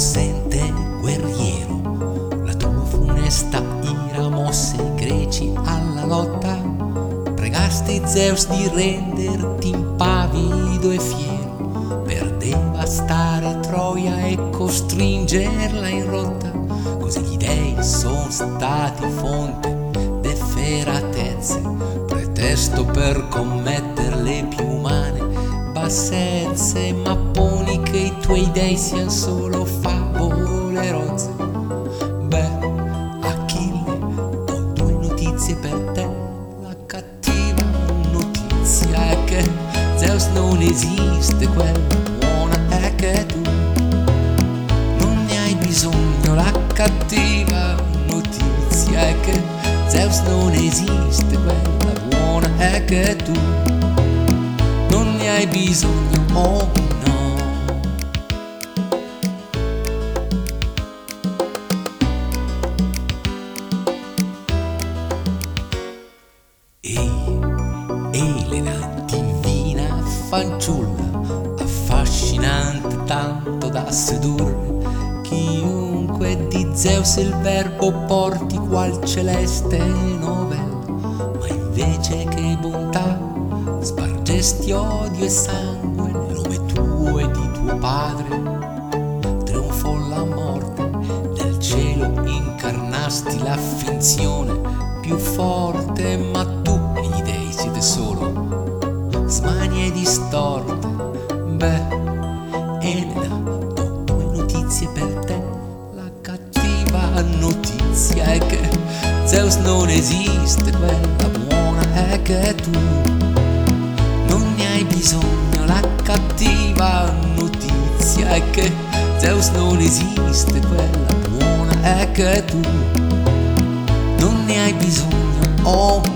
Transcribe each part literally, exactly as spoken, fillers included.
possente guerriero, la tua funesta ira mosse i greci alla lotta. Pregasti Zeus di renderti impavido e fiero per devastare Troia e costringerla in rotta. Così gli dei sono stati fonte d'efferatezze, pretesto per commettere le più umane bassezze. Ma poni che i tuoi dei siano solo favole rozze. Beh, Achille, ho due notizie per te. La cattiva notizia è che Zeus non esiste, quella buona è che tu non ne hai bisogno. La cattiva notizia è che Zeus non esiste, quella buona è che tu non ne hai bisogno, oh no. Ehi, Elena, divina fanciulla, affascinante tanto da sedurre chiunque. Di Zeus il verbo porti qual celeste novella, ma invece che bontà spargesti odio e sangue. Nel nome tuo e di tuo padre trionfò la morte, nel cielo incarnasti la finzione più forte. Ma tu e gli dei siete solo smanie distorte. Beh, Elena, ho due notizie per te. La cattiva notizia è che Zeus non esiste, quella buona è che tu non ne hai bisogno. La cattiva notizia è che Zeus non esiste, quella buona è che tu non ne hai bisogno, oh no.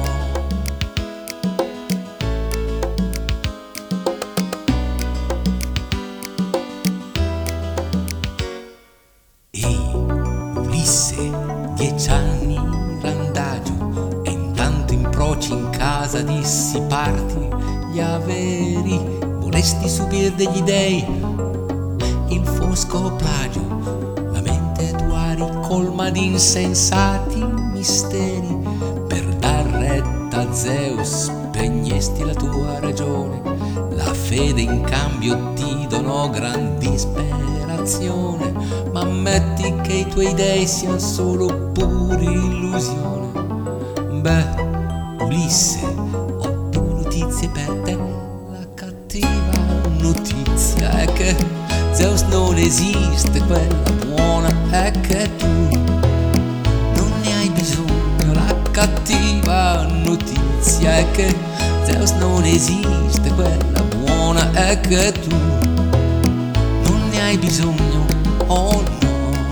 Ehi, Ulisse, dieci anni randagio, e intanto incroci in casa di Siparti gli averi. Vorresti subir degli dei il fosco plagio, la mente tua ricolma di insensati misteri. Per dar retta a Zeus spegnesti la tua ragione, la fede in cambio ti donò gran disperazione. Ma ammetti che i tuoi dei siano solo pura illusione. Beh, Ulisse, ho due notizie per te. La cattiva notizia è che Zeus non esiste, quella buona è che tu non ne hai bisogno. La cattiva notizia è che Zeus non esiste, quella buona è che tu non ne hai bisogno, oh no.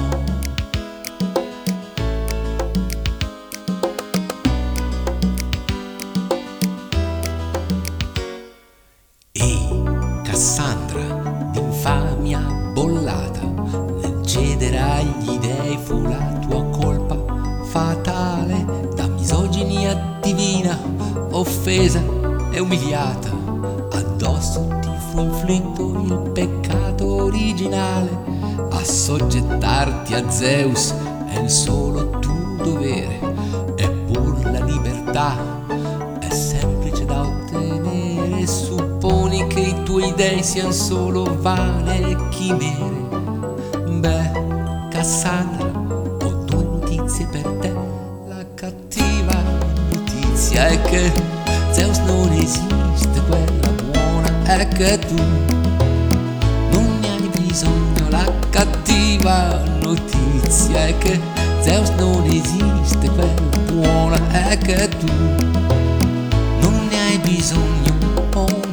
Ehi, Cassandra, d'infamia bollata, nel cedere agli dei fu la tua colpa fatale. Da misoginia divina, offesa e umiliata, addosso ti fu inflitto il peccato originale. Assoggettarti a Zeus è il solo tuo dovere, eppur la libertà è semplice da ottenere. Supponi che i tuoi dei siano solo vane chimere. Beh, Cassandra, ho due notizie per te. La cattiva notizia è che Zeus non esiste, quella buona è che tu non ne hai bisogno. La cattiva notizia è che Zeus non esiste, quella buona è che tu non ne hai bisogno, oh.